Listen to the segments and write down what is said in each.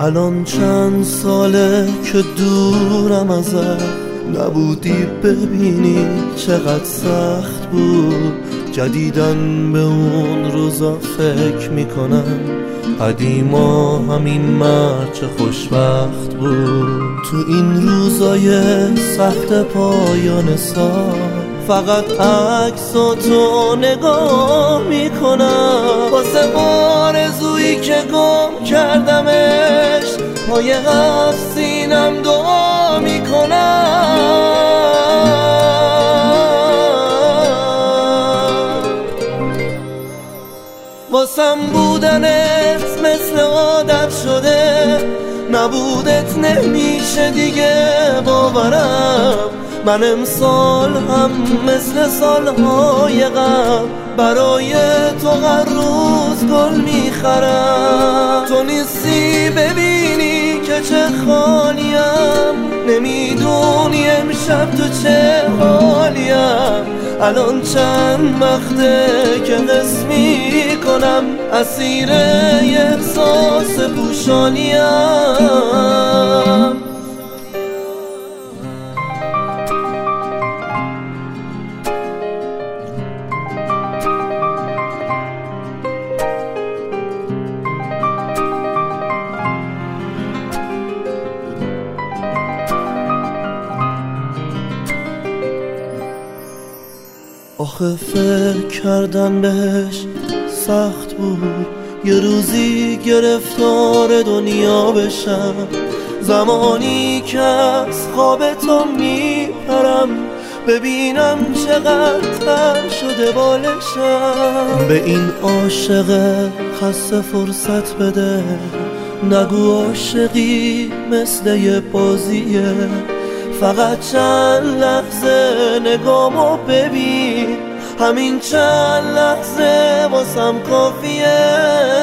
الان چند ساله که دورم ازت، نبودی ببینی چقدر سخت بود. جدیدن به اون روزا فکر میکنم، قدیما همین مرد چه خوشبخت بود. تو این روزای سخت پایان سال فقط عکساتو نگاه میکنم، واسه آرزویی که گم کردمش پای هفت سینم دعا میکنم. واسم بودنت مثل عادت شده، نبودت نمیشه دیگه باورم. من امسال هم مثل سالهای قبل برای تو هر روز گل میخرم. تو نیستی ببینی که چه خالیم، نمیدونی امشب تو چه حالیم. الان چند وقته که حس میکنم اسیر احساس پوشانیم. آخه فکر کردن بهش سخت بود، یه روزی گرفتار دنیا بشم. زمانی که از خواب تو میپرم، ببینم چقدر تر شده بالشم. به این عاشق خسته فرصت بده، نگو عاشقی مثل یه بازیه. فقط چند لحظه نگامو ببین، همین چند لحظه واسم کافیه.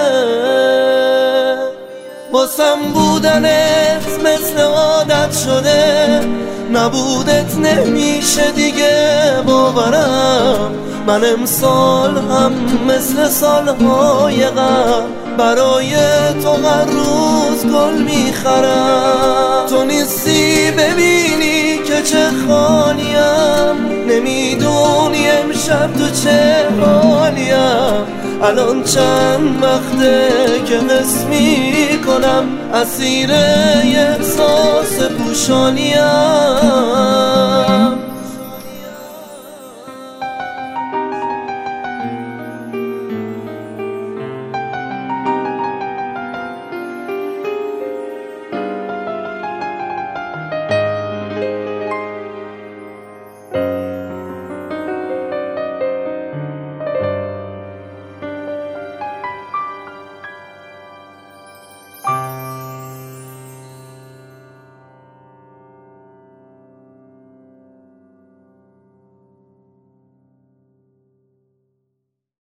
واسم بودنت مثل عادت شده، نبودت نمیشه دیگه باورم. من امسال هم مثل سالهای قبل برای تو هر روز گل میخرم. تو نیستی ببینی که چه خالیم، نمیدونی امشب تو چه حالیم. الان چند وقته که حس میکنم اسیر احساس پوشانیم.